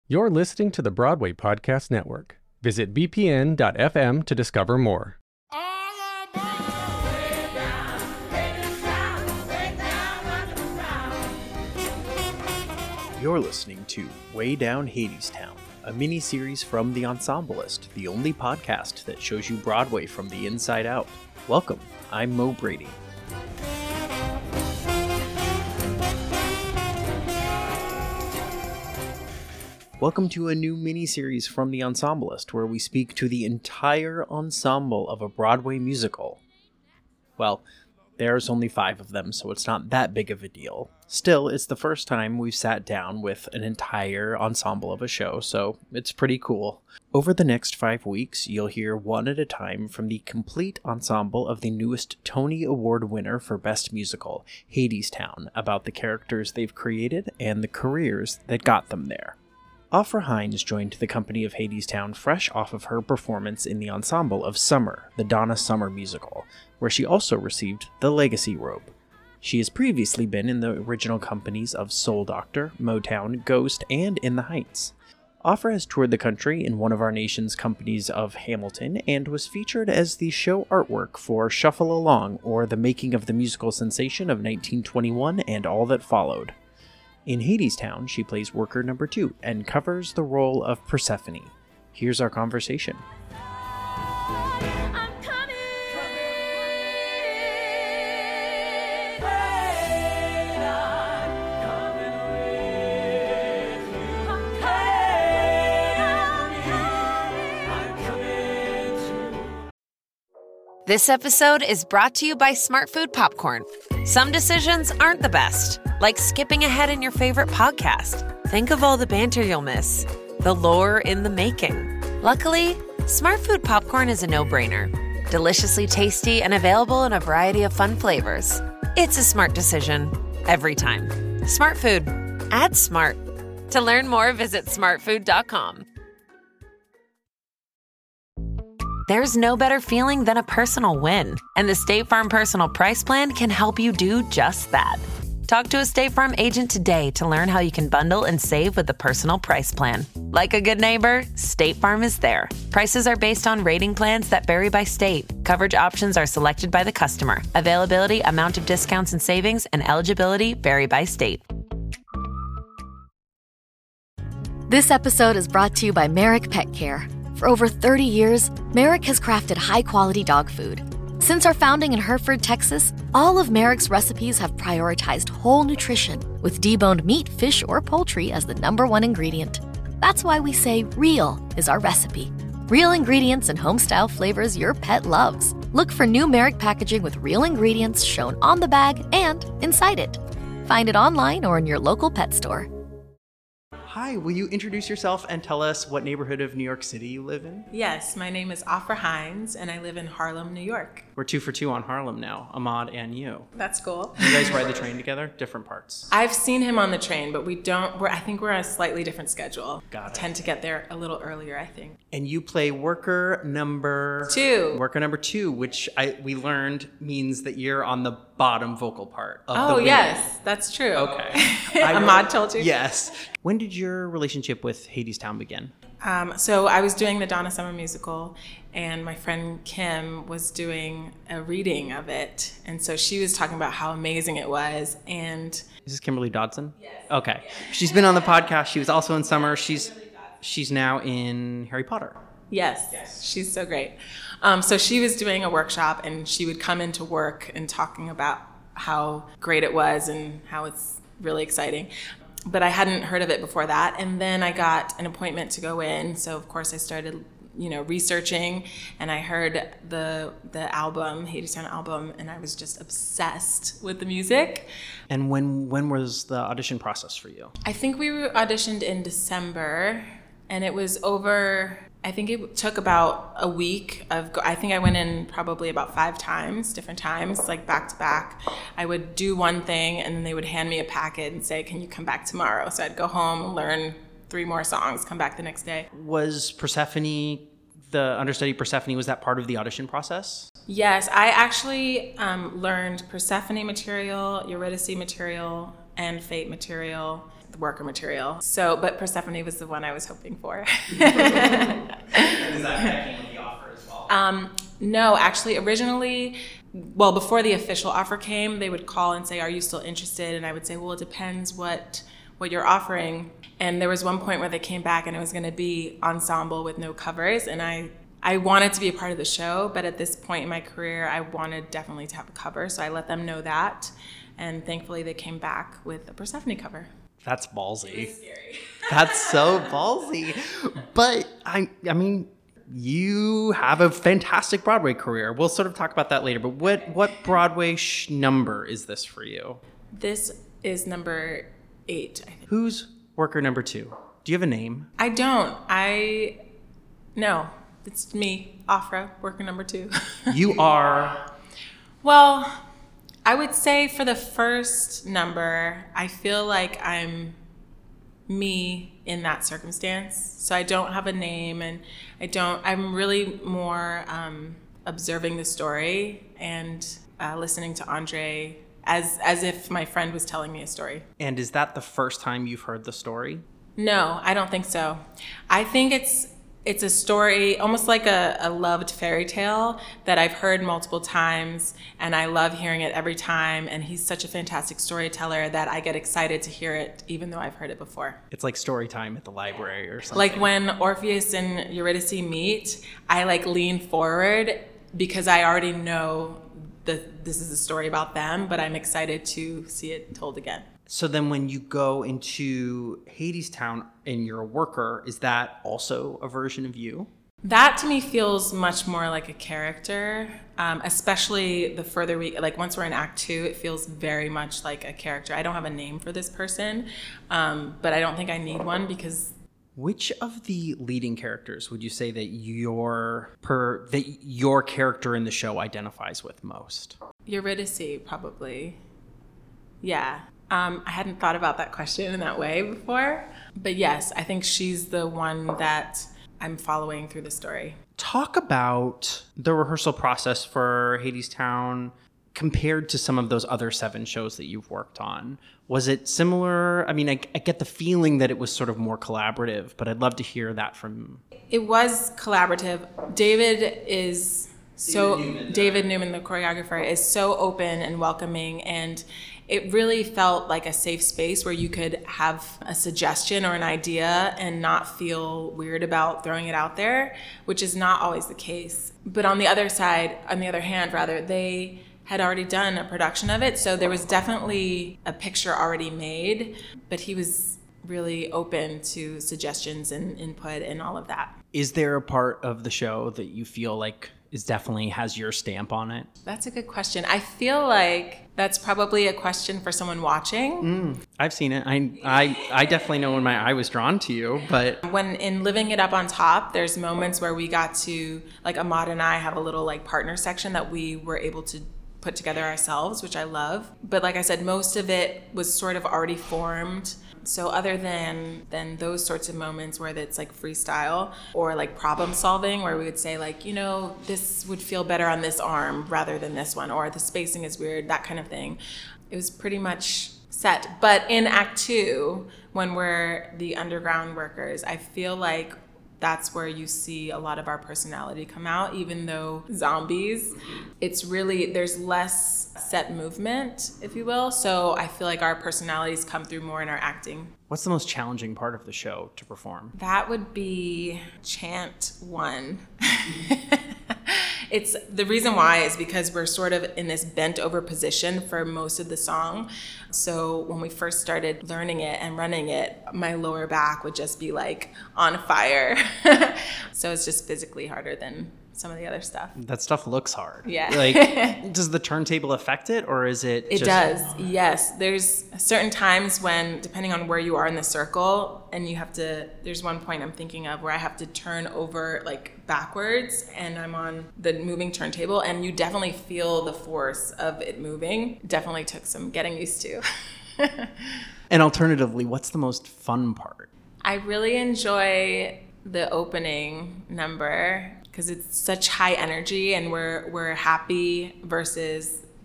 You're listening to the Broadway Podcast Network. Visit bpn.fm to discover more. You're listening to Way Down Hadestown, a mini-series from The Ensemblist, the only podcast that shows you Broadway from the inside out. Welcome, I'm Mo Brady. Welcome to a new mini-series from The Ensemblist, where we speak to the entire ensemble of a Broadway musical. Well, there's only 5 of them, so it's not that big of a deal. Still, it's the first time we've sat down with an entire ensemble of a show, so it's pretty cool. Over the next 5 weeks, you'll hear one at a time from the complete ensemble of the newest Tony Award winner for Best Musical, Hadestown, about the characters they've created and the careers that got them there. Afra Hines joined the company of Hadestown fresh off of her performance in the ensemble of Summer, the Donna Summer musical, where she also received the Legacy Robe. She has previously been in the original companies of Soul Doctor, Motown, Ghost, and In the Heights. Afra has toured the country in one of our nation's companies of Hamilton and was featured as the show artwork for Shuffle Along, or The Making of the Musical Sensation of 1921 and All That Followed. In Hadestown, she plays worker number 2 and covers the role of Persephone. Here's our conversation. This episode is brought to you by Smart Food Popcorn. Some decisions aren't the best, like skipping ahead in your favorite podcast. Think of all the banter you'll miss, the lore in the making. Luckily, Smart Food Popcorn is a no-brainer. Deliciously tasty and available in a variety of fun flavors. It's a smart decision every time. Smart Food. Add smart. To learn more, visit smartfood.com. There's no better feeling than a personal win, and the State Farm Personal Price Plan can help you do just that. Talk to a State Farm agent today to learn how you can bundle and save with the Personal Price Plan. Like a good neighbor, State Farm is there. Prices are based on rating plans that vary by state. Coverage options are selected by the customer. Availability, amount of discounts and savings, and eligibility vary by state. This episode is brought to you by Merrick Pet Care. For over 30 years, Merrick has crafted high-quality dog food. Since our founding in Hereford, Texas, all of Merrick's recipes have prioritized whole nutrition, with deboned meat, fish, or poultry as the #1 ingredient. That's why we say real is our recipe. Real ingredients and home-style flavors your pet loves. Look for new Merrick packaging with real ingredients shown on the bag and inside it. Find it online or in your local pet store. Hi, will you introduce yourself and tell us what neighborhood of New York City you live in? Yes, my name is Afra Hines, and I live in Harlem, New York. We're 2 for 2 on Harlem now, Ahmad and you. That's cool. You guys ride the train together? Different parts? I've seen him on the train, but I think we're on a slightly different schedule. Got it. Tend to get there a little earlier, I think. And you play worker number 2. Worker number 2, which we learned means that you're on the bottom vocal part of the Oh, wing. yes, that's true. Okay. Ahmad told you? Yes. When did your relationship with Hadestown begin? So I was doing the Donna Summer musical, and my friend Kim was doing a reading of it. And so she was talking about how amazing it was. And Is this Kimberly Dodson? Yes. Okay. She's been on the podcast. She was also in Summer. She's now in Harry Potter. Yes. She's so great. So she was doing a workshop, and she would come into work and talking about how great it was and how it's really exciting. But I hadn't heard of it before that. And then I got an appointment to go in. So of course I started, researching, and I heard the album, Hadestown album, and I was just obsessed with the music. And when was the audition process for you? I think we auditioned in December, and it was over, I think it took about a week I think I went in probably about 5 times, different times, like back to back. I would do one thing, and then they would hand me a packet and say, can you come back tomorrow? So I'd go home, learn 3 more songs, come back the next day. Was Persephone, the understudy Persephone, was that part of the audition process? Yes, I actually learned Persephone material, Eurydice material, and Fate material. worker material. So, but Persephone was the one I was hoping for. Is that came with the offer as well? No, actually, originally, well, before the official offer came, they would call and say, "Are you still interested?" And I would say, "Well, it depends what you're offering." And there was one point where they came back and it was going to be ensemble with no covers, and I wanted to be a part of the show, but at this point in my career, I wanted definitely to have a cover, so I let them know that, and thankfully they came back with a Persephone cover. That's ballsy. It's scary. That's so ballsy. But I mean, you have a fantastic Broadway career. We'll sort of talk about that later, but what Broadway number is this for you? This is number 8, I think. Who's worker number 2? Do you have a name? I don't. No. It's me, Afra, worker number 2. You are... Well, I would say for the first number, I feel like I'm me in that circumstance. So I don't have a name, and I'm really more observing the story and listening to Andre as if my friend was telling me a story. And is that the first time you've heard the story? No, I don't think so. I think it's a story, almost like a loved fairy tale that I've heard multiple times, and I love hearing it every time. And he's such a fantastic storyteller that I get excited to hear it, even though I've heard it before. It's like story time at the library or something. Like when Orpheus and Eurydice meet, I lean forward because I already know that this is a story about them, but I'm excited to see it told again. So then when you go into Hadestown and you're a worker, is that also a version of you? That to me feels much more like a character, especially the further once we're in Act 2, it feels very much like a character. I don't have a name for this person, but I don't think I need one because... Which of the leading characters would you say that your character in the show identifies with most? Eurydice, probably. Yeah. I hadn't thought about that question in that way before. But yes, I think she's the one that I'm following through the story. Talk about the rehearsal process for Hadestown compared to some of those other 7 shows that you've worked on. Was it similar? I mean, I get the feeling that it was sort of more collaborative, but I'd love to hear that from... It was collaborative. David Newman, the choreographer, is so open and welcoming, and it really felt like a safe space where you could have a suggestion or an idea and not feel weird about throwing it out there, which is not always the case. But on the other hand, they had already done a production of it, so there was definitely a picture already made, but he was really open to suggestions and input and all of that. Is there a part of the show that you feel like definitely has your stamp on it? That's a good question. I feel like that's probably a question for someone watching. I've seen it. I definitely know when my eye was drawn to you, but... When in Living It Up on Top, there's moments where we got to, Ahmad and I have a little partner section that we were able to put together ourselves, which I love. But like I said, most of it was sort of already formed. So other than those sorts of moments where it's freestyle or problem solving, where we would say this would feel better on this arm rather than this one, or the spacing is weird, that kind of thing. It was pretty much set. But in Act 2, when we're the underground workers, I feel like that's where you see a lot of our personality come out, even though zombies, there's less set movement, if you will. So I feel like our personalities come through more in our acting. What's the most challenging part of the show to perform? That would be chant 1. It's the reason why is because we're sort of in this bent over position for most of the song. So when we first started learning it and running it, my lower back would just be on fire. So it's just physically harder than some of the other stuff. That stuff looks hard. Yeah. Does the turntable affect it, or is it It does, yes. There's certain times when, depending on where you are in the circle, and there's one point I'm thinking of where I have to turn over backwards, and I'm on the moving turntable, and you definitely feel the force of it moving. Definitely took some getting used to. And alternatively, what's the most fun part? I really enjoy the opening number, because it's such high energy and we're happy versus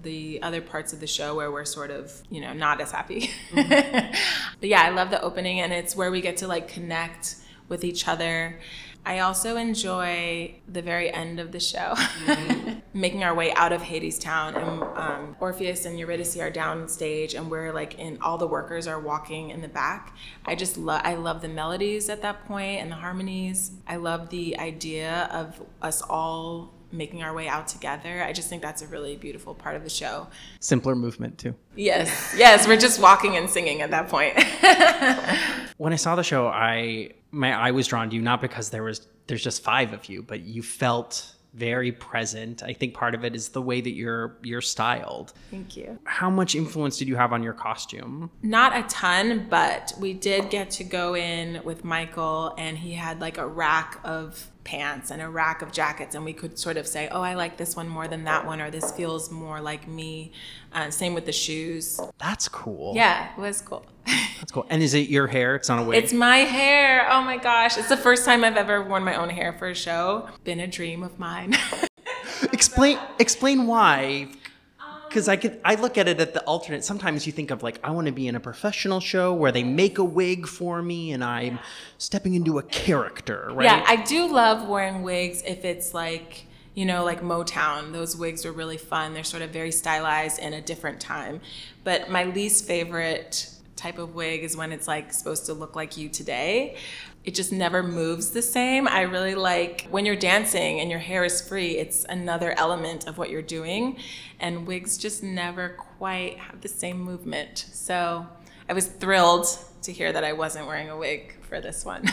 the other parts of the show where we're sort of, not as happy. But yeah, I love the opening, and it's where we get to like connect with each other. I also enjoy the very end of the show, making our way out of Hadestown, and Orpheus and Eurydice are downstage, and we're like all the workers are walking in the back. I love the melodies at that point and the harmonies. I love the idea of us all making our way out together. I just think that's a really beautiful part of the show. Simpler movement too. Yes, we're just walking and singing at that point. When I saw the show, my eye was drawn to you, not because there's just 5 of you, but you felt very present. I think part of it is the way that you're styled. Thank you. How much influence did you have on your costume? Not a ton, but we did get to go in with Michael, and he had like a rack of pants and a rack of jackets, and we could sort of say, oh, I like this one more than that one, or this feels more like me. Same with the shoes. That's cool. Yeah, it was cool. That's cool. And is it your hair? It's on a wig? It's my hair. Oh my gosh. It's the first time I've ever worn my own hair for a show. Been a dream of mine. Explain why. Because I look at it at the alternate. Sometimes you think of like, I want to be in a professional show where they make a wig for me and I'm stepping into a character, right? Yeah, I do love wearing wigs if it's like, like Motown. Those wigs are really fun. They're sort of very stylized in a different time. But my least favorite type of wig is when it's like supposed to look like you today. It just never moves the same. I really like when you're dancing and your hair is free, it's another element of what you're doing. And wigs just never quite have the same movement. So I was thrilled to hear that I wasn't wearing a wig for this one.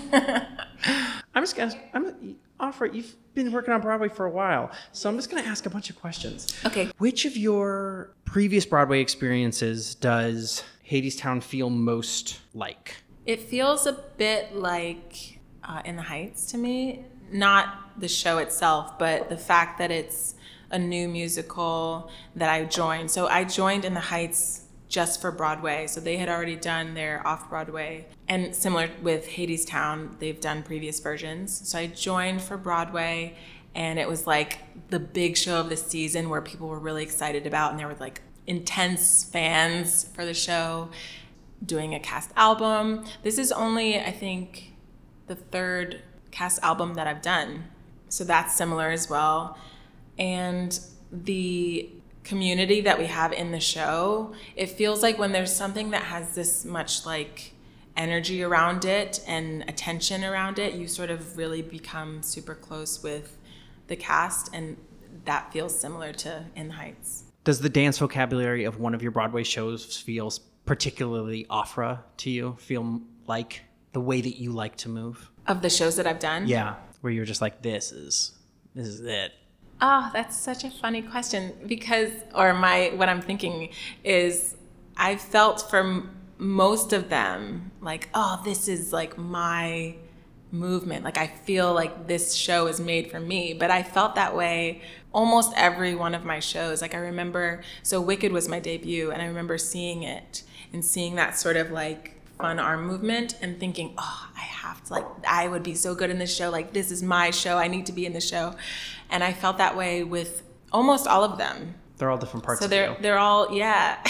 You've been working on Broadway for a while, so I'm just going to ask a bunch of questions. Okay. Which of your previous Broadway experiences does Hadestown feel most like? It feels a bit like In the Heights to me. Not the show itself, but the fact that it's a new musical that I joined. So I joined In the Heights just for Broadway. So they had already done their off-Broadway. And similar with Hadestown, they've done previous versions. So I joined for Broadway, and it was like the big show of the season where people were really excited about, and there were like intense fans for the show. Doing a cast album. This is only, I think, the 3rd cast album that I've done. So that's similar as well. And the community that we have in the show, it feels like when there's something that has this much like energy around it and attention around it, you sort of really become super close with the cast, and that feels similar to In the Heights. Does the dance vocabulary of one of your Broadway shows feel particularly opera to you? Feel like the way that you like to move? Of the shows that I've done? Yeah, where you're just like, this is it. Oh, that's such a funny question, because, what I'm thinking is, I felt for most of them like, oh, this is like my movement. Like I feel like this show is made for me. But I felt that way almost every one of my shows. Like I remember, so Wicked was my debut, and I remember seeing it and seeing that sort of like fun arm movement and thinking, oh, I have to, like, I would be so good in this show. Like, this is my show. I need to be in the show. And I felt that way with almost all of them. They're all different parts so of you. So they're all, yeah.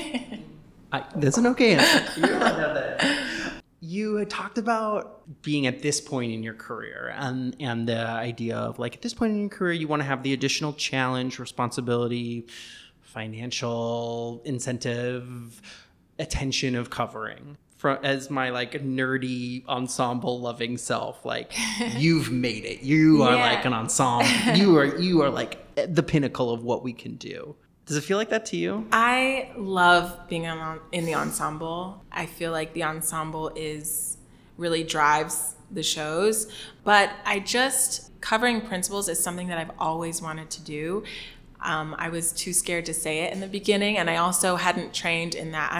That's an okay answer. You're allowed to have that. You had talked about being at this point in your career and the idea of like, at this point in your career, you want to have the additional challenge, responsibility, financial incentive, attention of covering. As my like nerdy ensemble loving self, like you've made it. You are like an ensemble. You are like the pinnacle of what we can do. Does it feel like that to you? I love being in the ensemble. I feel like the ensemble really drives the shows, but covering principals is something that I've always wanted to do. I was too scared to say it in the beginning, and I also hadn't trained in that.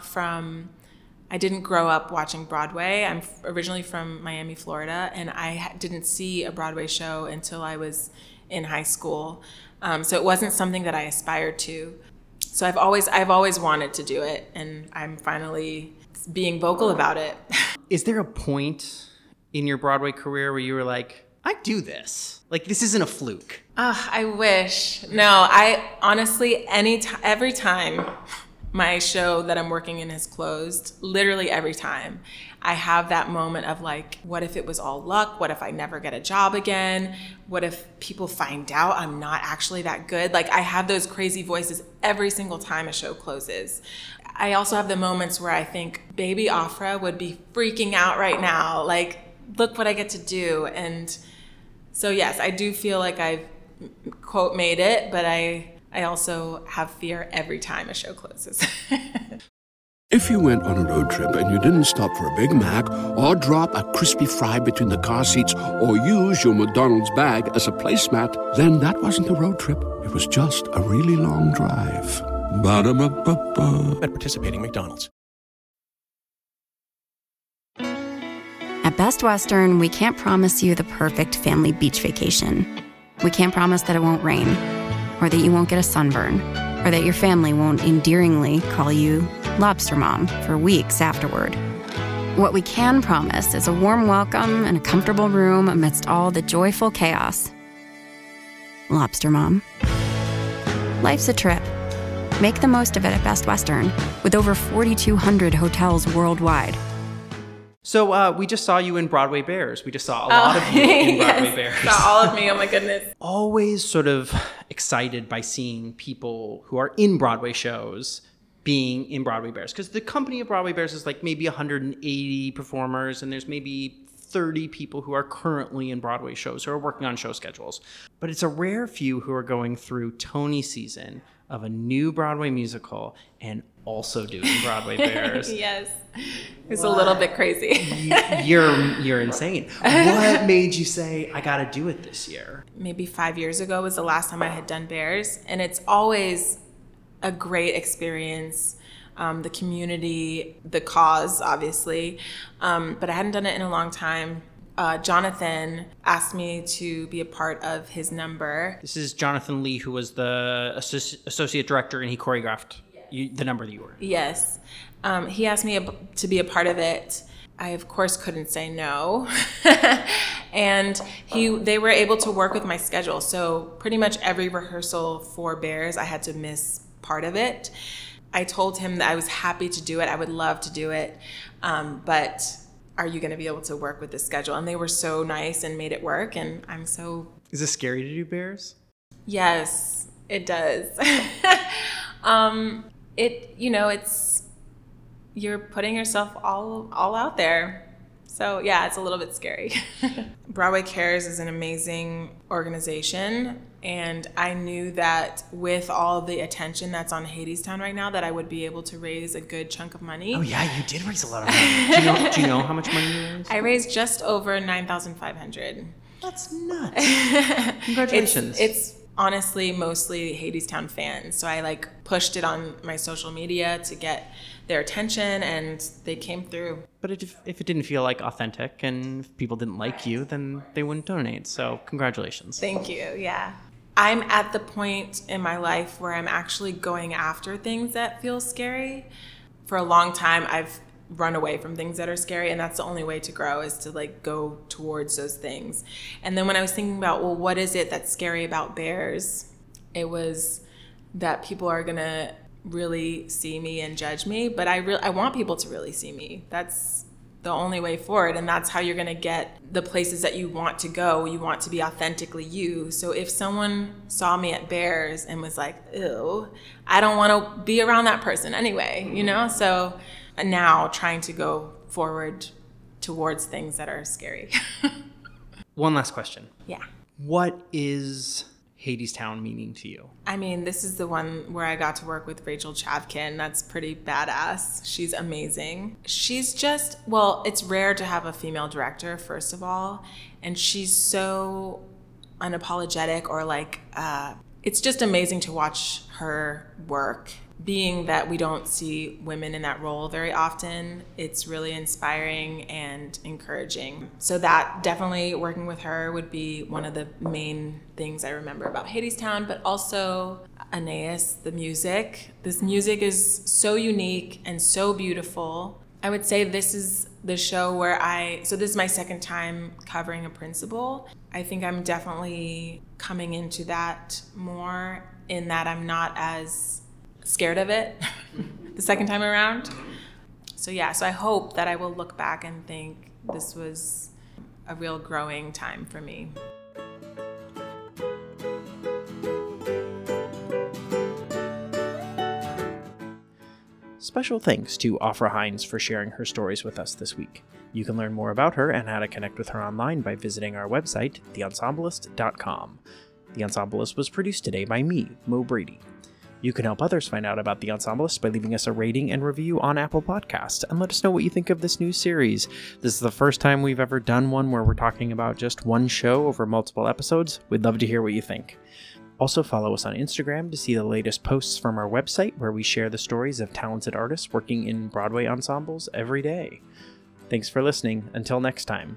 I didn't grow up watching Broadway. I'm originally from Miami, Florida, and I didn't see a Broadway show until I was in high school. So it wasn't something that I aspired to. So I've always wanted to do it, and I'm finally being vocal about it. Is there a point in your Broadway career where you were like, I do this. Like, this isn't a fluke. I wish. No, I honestly, every time my show that I'm working in has closed, literally every time, I have that moment of like, what if it was all luck? What if I never get a job again? What if people find out I'm not actually that good? Like, I have those crazy voices every single time a show closes. I also have the moments where I think baby Afra would be freaking out right now. Like, look what I get to do. And so yes, I do feel like I've, quote, made it, but I also have fear every time a show closes. If you went on a road trip and you didn't stop for a Big Mac or drop a crispy fry between the car seats or use your McDonald's bag as a placemat, then that wasn't a road trip. It was just a really long drive. Ba-da-ba-ba-ba. At participating McDonald's. At Best Western, we can't promise you the perfect family beach vacation. We can't promise that it won't rain, or that you won't get a sunburn, or that your family won't endearingly call you Lobster Mom for weeks afterward. What we can promise is a warm welcome and a comfortable room amidst all the joyful chaos. Lobster Mom. Life's a trip. Make the most of it at Best Western, with over 4,200 hotels worldwide. So we just saw you in Broadway Bears. We just saw a lot of you in Broadway Bears. Saw all of me, oh my goodness. Always sort of excited by seeing people who are in Broadway shows being in Broadway Bears. Because the company of Broadway Bears is like maybe 180 performers, and there's maybe 30 people who are currently in Broadway shows who are working on show schedules. But it's a rare few who are going through Tony season of a new Broadway musical and also doing Broadway Bears. Yes. It's a little bit crazy. You're insane. What made you say, I got to do it this year? Maybe 5 years ago was the last time I had done Bears. And it's always a great experience. The community, the cause, obviously. But I hadn't done it in a long time. Jonathan asked me to be a part of his number. This is Jonathan Lee, who was the associate director, and he choreographed the number that you were. Yes. He asked me to be a part of it. I, of course, couldn't say no. And they were able to work with my schedule. So pretty much every rehearsal for Bears, I had to miss part of it. I told him that I was happy to do it. I would love to do it. But are you going to be able to work with this schedule? And they were so nice and made it work. And I'm so... Is it scary to do Bears? Yes, it does. It's... You're putting yourself all out there. So yeah, it's a little bit scary. Broadway Cares is an amazing organization. And I knew that with all the attention that's on Hadestown right now, that I would be able to raise a good chunk of money. Oh yeah, you did raise a lot of money. Do you know how much money you raised? I raised just over $9,500. That's nuts. Congratulations. It's honestly mostly Hadestown fans. So I pushed it on my social media to get their attention, and they came through. But if it didn't feel authentic and if people didn't like you, then they wouldn't donate. So congratulations. Thank you. Yeah. I'm at the point in my life where I'm actually going after things that feel scary. For a long time, I've run away from things that are scary, and that's the only way to grow, is to go towards those things. And then when I was thinking about, well, what is it that's scary about Bears? It was that people are gonna really see me and judge me, but I want people to really see me. That's the only way forward, and that's how you're gonna get the places that you want to go. You want to be authentically you. So if someone saw me at Bears and was like, ew, I don't want to be around that person anyway, So now trying to go forward towards things that are scary. One last question. Yeah. What is Hadestown meaning to you? I mean, this is the one where I got to work with Rachel Chavkin. That's pretty badass. She's amazing. She's just, it's rare to have a female director, first of all. And she's so unapologetic, or it's just amazing to watch her work. Being that we don't see women in that role very often, it's really inspiring and encouraging. So that definitely, working with her would be one of the main things I remember about Hadestown, but also Aeneas, the music. This music is so unique and so beautiful. I would say this is the show where this is my second time covering a principal. I think I'm definitely coming into that more in that I'm not as scared of it the second time around. So I hope that I will look back and think this was a real growing time for me. Special thanks to Afra Hines for sharing her stories with us this week. You can learn more about her and how to connect with her online by visiting our website, theensemblist.com. The Ensemblist was produced today by me, Mo Brady. You can help others find out about The Ensemblist by leaving us a rating and review on Apple Podcasts, and let us know what you think of this new series. This is the first time we've ever done one where we're talking about just one show over multiple episodes. We'd love to hear what you think. Also follow us on Instagram to see the latest posts from our website, where we share the stories of talented artists working in Broadway ensembles every day. Thanks for listening. Until next time.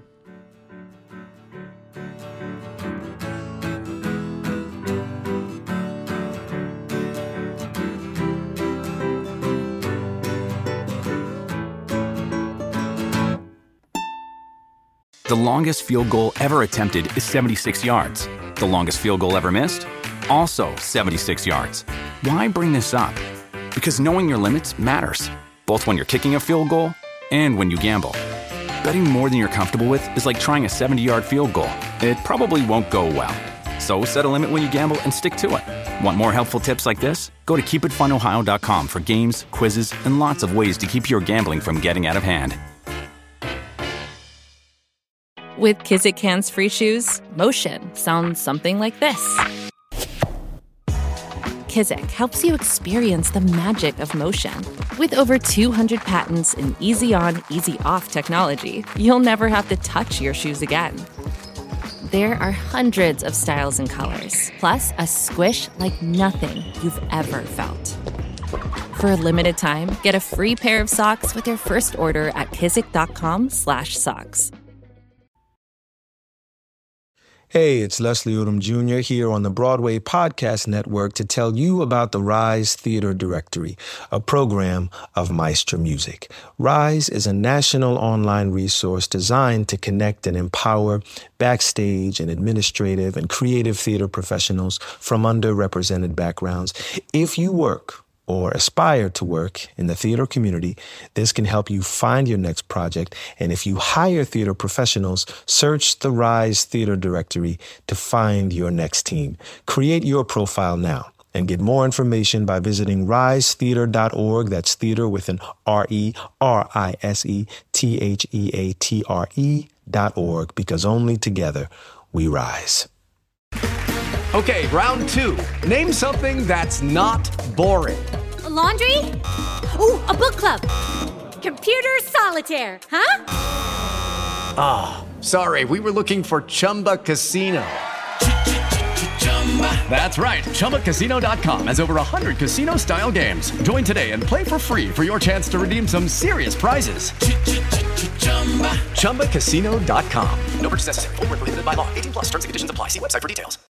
The longest field goal ever attempted is 76 yards. The longest field goal ever missed? Also 76 yards. Why bring this up? Because knowing your limits matters, both when you're kicking a field goal and when you gamble. Betting more than you're comfortable with is like trying a 70-yard field goal. It probably won't go well. So set a limit when you gamble and stick to it. Want more helpful tips like this? Go to keepitfunohio.com for games, quizzes, and lots of ways to keep your gambling from getting out of hand. With Kizik hands-free shoes, motion sounds something like this. Kizik helps you experience the magic of motion. With over 200 patents and easy-on, easy-off technology, you'll never have to touch your shoes again. There are hundreds of styles and colors, plus a squish like nothing you've ever felt. For a limited time, get a free pair of socks with your first order at kizik.com/socks. Hey, it's Leslie Odom Jr. here on the Broadway Podcast Network to tell you about the Rise Theater Directory, a program of Maestra Music. Rise is a national online resource designed to connect and empower backstage and administrative and creative theater professionals from underrepresented backgrounds. If you work or aspire to work in the theater community, this can help you find your next project. And if you hire theater professionals, search the Rise Theater Directory to find your next team. Create your profile now and get more information by visiting risetheater.org. That's theater with an RISETHEATRE.org, because only together we rise. Okay, round two. Name something that's not boring. A laundry? Ooh, a book club. Computer solitaire, huh? Ah, sorry, we were looking for Chumba Casino. That's right, ChumbaCasino.com has over 100 casino-style games. Join today and play for free for your chance to redeem some serious prizes. ChumbaCasino.com. No purchase necessary. Void where prohibited by law. 18+ terms and conditions apply. See website for details.